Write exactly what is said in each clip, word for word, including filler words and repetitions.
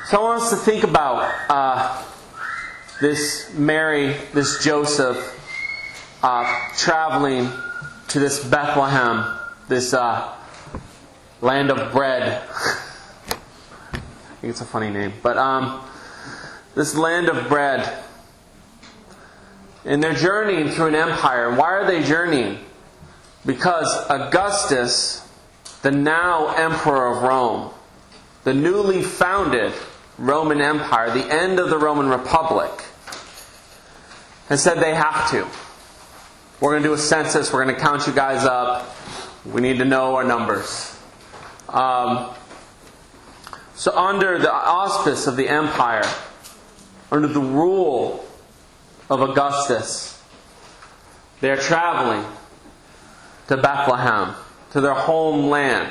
So I want us to think about uh, this Mary, this Joseph, uh, traveling to this Bethlehem, this uh, land of bread. I think it's a funny name. But um, this land of bread. And they're journeying through an empire. Why are they journeying? Because Augustus, the now Emperor of Rome, the newly founded Roman Empire, the end of the Roman Republic, has said they have to. We're going to do a census. We're going to count you guys up. We need to know our numbers. Um, so under the auspice of the empire, under the rule of Augustus, they're traveling to Bethlehem, to their homeland.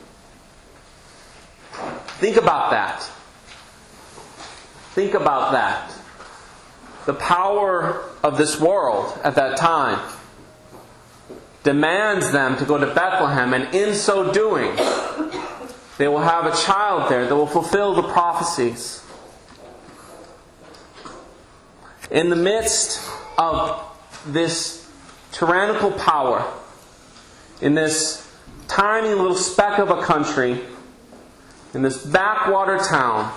Think about that. Think about that. The power of this world at that time demands them to go to Bethlehem, and in so doing, they will have a child there that will fulfill the prophecies. In the midst of this tyrannical power, in this tiny little speck of a country, in this backwater town,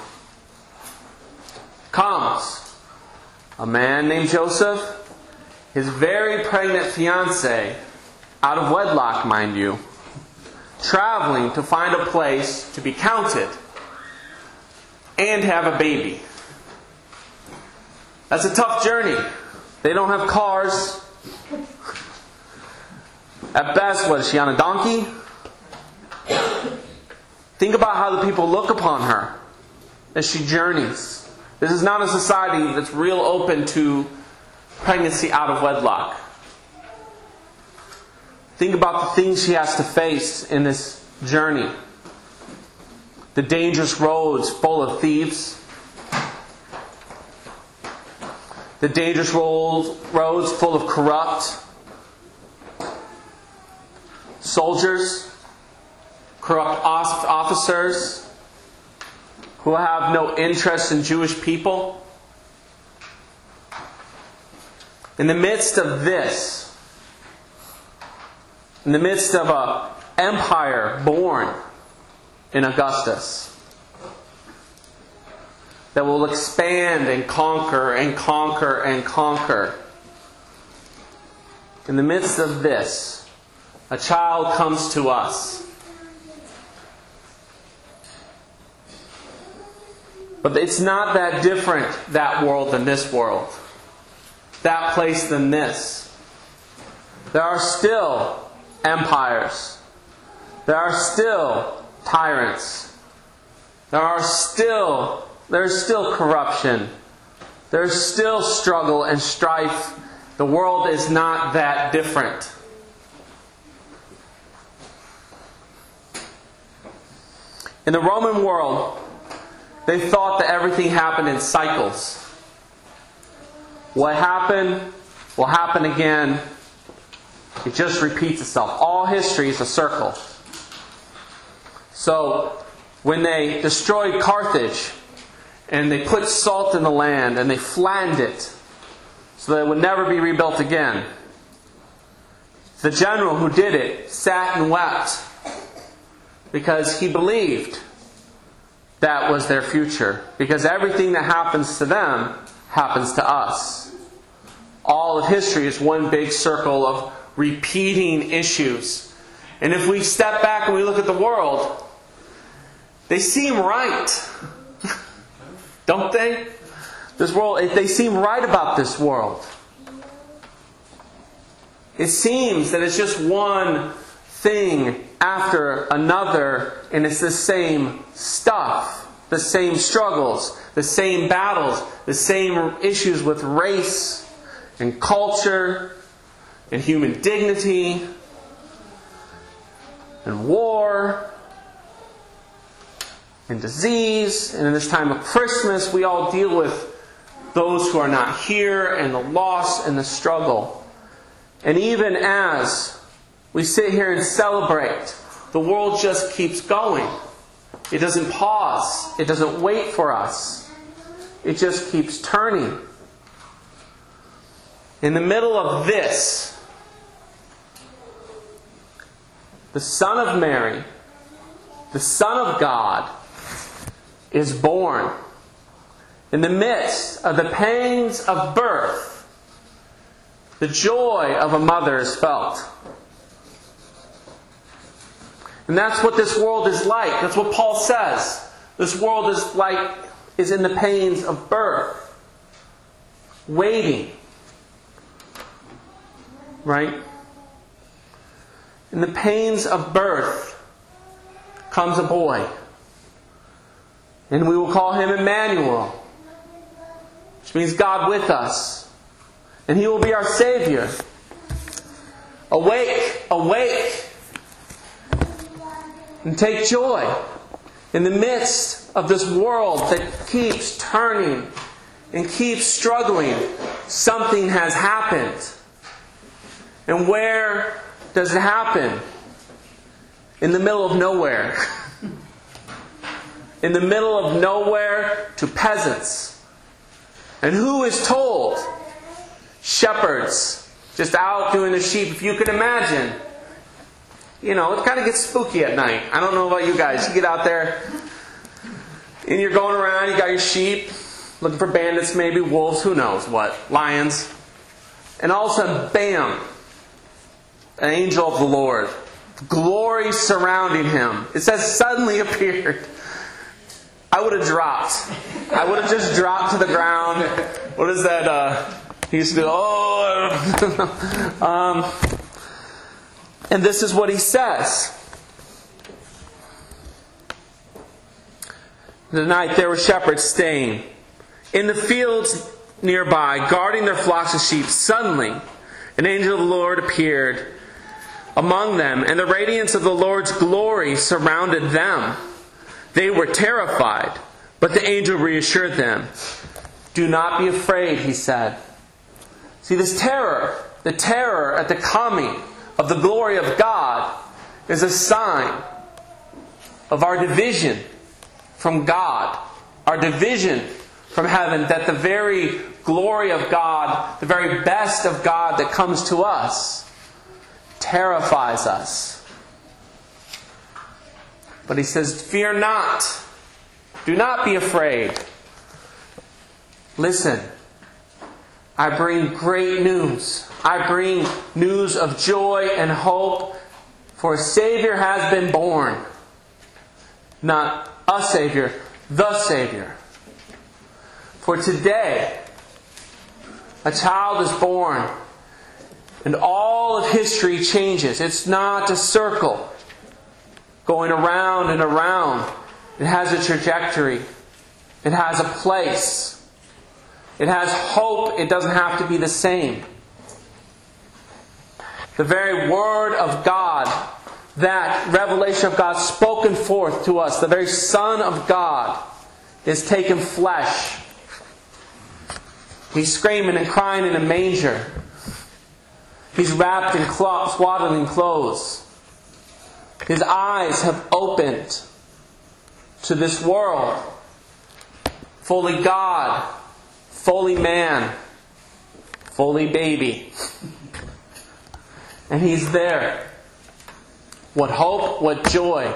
comes a man named Joseph, his very pregnant fiancée, out of wedlock, mind you, traveling to find a place to be counted and have a baby. That's a tough journey. They don't have cars. At best, what is she, on a donkey? Think about how the people look upon her as she journeys. This is not a society that's real open to pregnancy out of wedlock. Think about the things she has to face in this journey. The dangerous roads full of thieves. The dangerous roads full of corrupt soldiers, corrupt officers who have no interest in Jewish people. In the midst of this, in the midst of an empire born in Augustus that will expand and conquer and conquer and conquer, in the midst of this, a child comes to us. But it's not that different, that world, than this world. That place than this. There are still empires. There are still tyrants. There are still, there's still corruption. There's still struggle and strife. The world is not that different. In the Roman world, they thought that everything happened in cycles. What happened will happen again. It just repeats itself. All history is a circle. So, when they destroyed Carthage, and they put salt in the land, and they flattened it, so that it would never be rebuilt again, the general who did it sat and wept, because he believed that was their future. Because everything that happens to them happens to us. All of history is one big circle of repeating issues. And if we step back and we look at the world, they seem right. Don't they? This world, they seem right about this world. It seems that it's just one thing after another, and it's the same stuff, the same struggles, the same battles, the same issues with race and culture and human dignity and war and disease. And in this time of Christmas, we all deal with those who are not here and the loss and the struggle. And even as we sit here and celebrate, the world just keeps going. It doesn't pause. It doesn't wait for us. It just keeps turning. In the middle of this, the Son of Mary, the Son of God, is born. In the midst of the pangs of birth, the joy of a mother is felt. And that's what this world is like. That's what Paul says. This world is like, is in the pains of birth. Waiting. Right? In the pains of birth comes a boy. And we will call him Emmanuel, which means God with us. And he will be our Savior. Awake, awake. And take joy in the midst of this world that keeps turning and keeps struggling. Something has happened. And where does it happen? In the middle of nowhere. In the middle of nowhere to peasants. And who is told? Shepherds. Just out doing the sheep. If you can imagine. You know, it kind of gets spooky at night. I don't know about you guys. You get out there and you're going around, you got your sheep, looking for bandits, maybe wolves, who knows what, lions. And all of a sudden, bam, an angel of the Lord. Glory surrounding him. It says suddenly appeared. I would have dropped. I would have just dropped to the ground. What is that? Uh, he used to do, oh. um... And this is what he says. The night there were shepherds staying in the fields nearby, guarding their flocks of sheep. Suddenly, an angel of the Lord appeared among them, and the radiance of the Lord's glory surrounded them. They were terrified, but the angel reassured them. Do not be afraid, he said. See, this terror, the terror at the coming of the glory of God, is a sign of our division from God, our division from heaven, that the very glory of God, the very best of God that comes to us, terrifies us. But he says, fear not. Do not be afraid. Listen, I bring great news. I bring news of joy and hope, for a Savior has been born. Not a Savior, the Savior. For today, a child is born, and all of history changes. It's not a circle going around and around. It has a trajectory. It has a place. It has hope. It doesn't have to be the same. The very Word of God, that revelation of God spoken forth to us, the very Son of God, is taken flesh. He's screaming and crying in a manger. He's wrapped in swaddling clothes. His eyes have opened to this world. Fully God, fully man, fully baby. And He's there. What hope, what joy.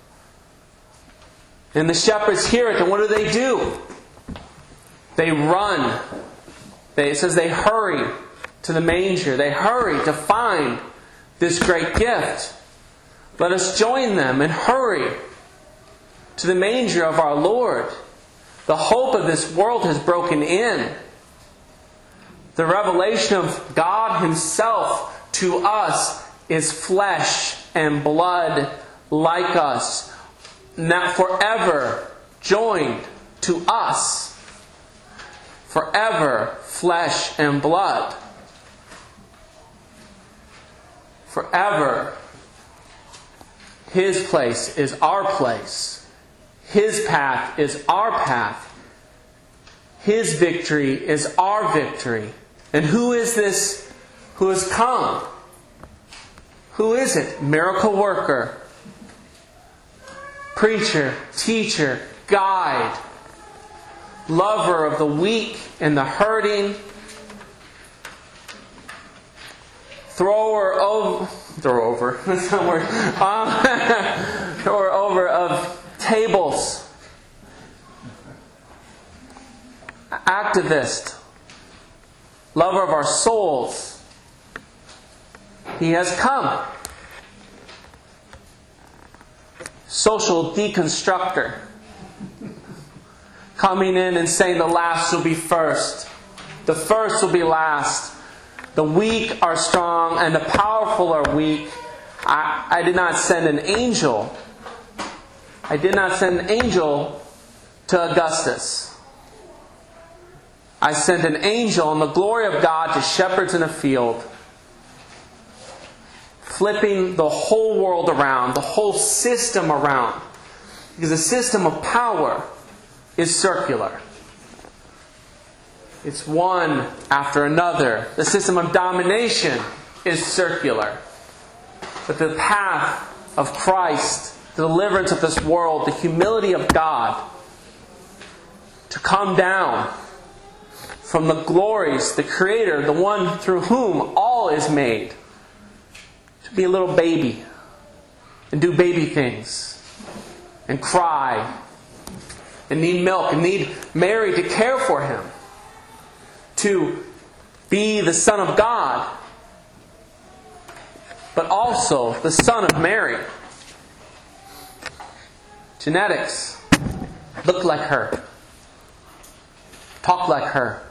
And the shepherds hear it, and what do they do? They run. They, it says they hurry to the manger. They hurry to find this great gift. Let us join them and hurry to the manger of our Lord. The hope of this world has broken in. The revelation of God Himself to us is flesh and blood like us, now forever joined to us. Forever flesh and blood. Forever His place is our place. His path is our path. His victory is our victory. And who is this who has come? Who is it? Miracle worker. preacher, teacher, guide, lover of the weak and the hurting, thrower over, throw over, that's not a word, um, thrower over of tables, activist, lover of our souls. He has come. Social deconstructor. Coming in and saying the last will be first. The first will be last. The weak are strong and the powerful are weak. I, I did not send an angel. I did not send an angel to Augustus. I sent an angel in the glory of God to shepherds in a field, flipping the whole world around, the whole system around. Because the system of power is circular. It's one after another. The system of domination is circular. But the path of Christ, the deliverance of this world, the humility of God, to come down from the glories, the Creator, the one through whom all is made, to be a little baby and do baby things and cry and need milk and need Mary to care for him, to be the Son of God, but also the Son of Mary. Genetics. Look like her. Talk like her.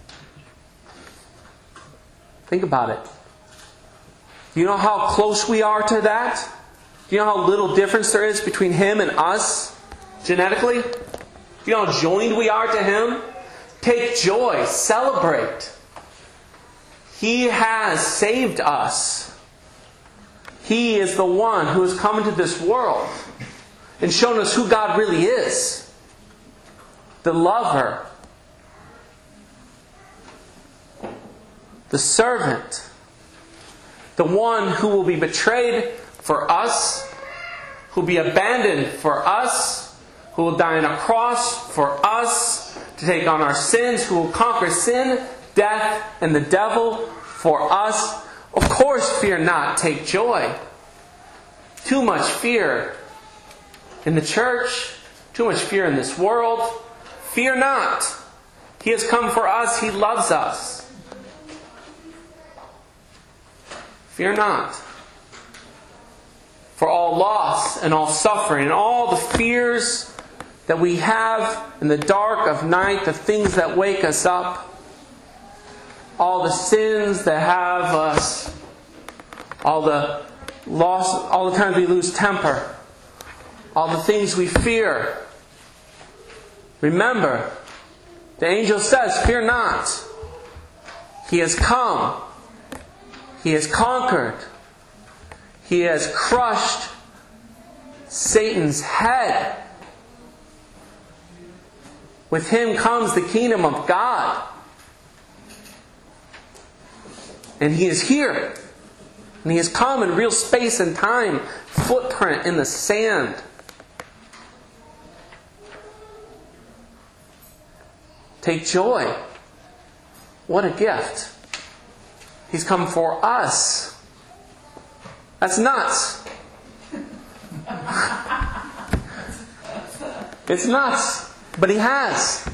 Think about it. Do you know how close we are to that? Do you know how little difference there is between him and us genetically? Do you know how joined we are to him? Take joy. Celebrate. He has saved us. He is the one who has come into this world and shown us who God really is. The lover. The servant. The one who will be betrayed for us, who will be abandoned for us, who will die on a cross for us, to take on our sins, who will conquer sin, death, and the devil for us. Of course, fear not, take joy. Too much fear in the church, too much fear in this world. Fear not. He has come for us. He loves us. Fear not. For all loss and all suffering and all the fears that we have in the dark of night, the things that wake us up, all the sins that have us, all the loss, all the times we lose temper, all the things we fear. Remember, the angel says, fear not. He has come. He has conquered. He has crushed Satan's head. With him comes the kingdom of God. And he is here. And he has come in real space and time, footprint in the sand. Take joy. What a gift. He's come for us. That's nuts. It's nuts. But he has.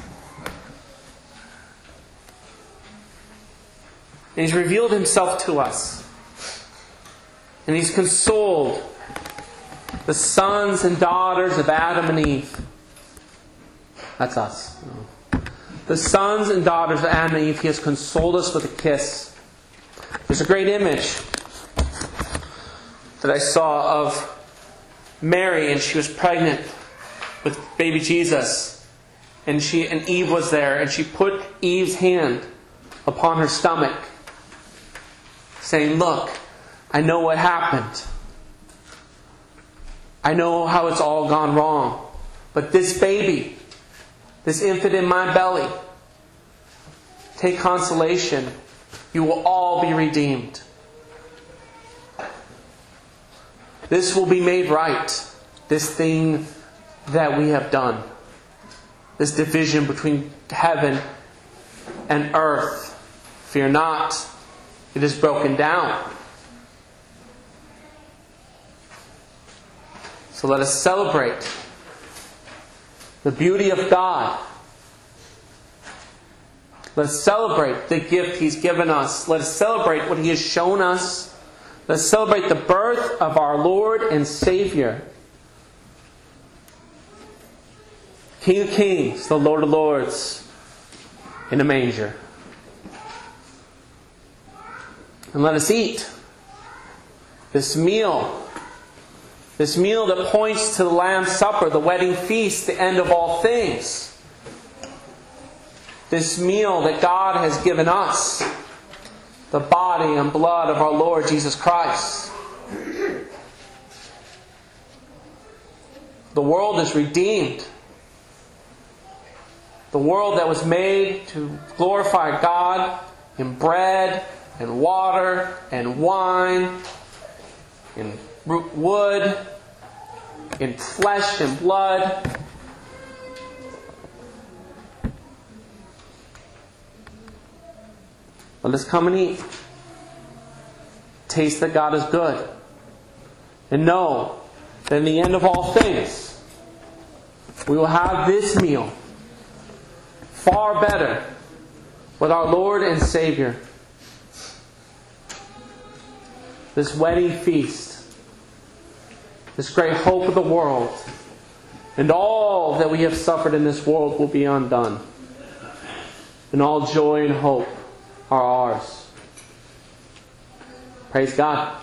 And he's revealed himself to us. And he's consoled the sons and daughters of Adam and Eve. That's us. The sons and daughters of Adam and Eve, he has consoled us with a kiss. There's a great image that I saw of Mary, and she was pregnant with baby Jesus. And she and Eve was there, and she put Eve's hand upon her stomach, saying, look, I know what happened. I know how it's all gone wrong. But this baby, this infant in my belly, take consolation. You will all be redeemed. This will be made right. This thing that we have done. This division between heaven and earth. Fear not, it is broken down. So let us celebrate the beauty of God. Let us celebrate the gift He's given us. Let us celebrate what He has shown us. Let us celebrate the birth of our Lord and Savior, King of Kings, the Lord of Lords, in a manger. And let us eat this meal. This meal that points to the Lamb's Supper, the wedding feast, the end of all things. This meal that God has given us, the body and blood of our Lord Jesus Christ. The world is redeemed. The world that was made to glorify God in bread and water and wine, in wood, in flesh and blood. Let us come and eat. Taste that God is good. And know that in the end of all things, we will have this meal far better with our Lord and Savior. This wedding feast, this great hope of the world, and all that we have suffered in this world will be undone. And all joy and hope are ours. Praise God.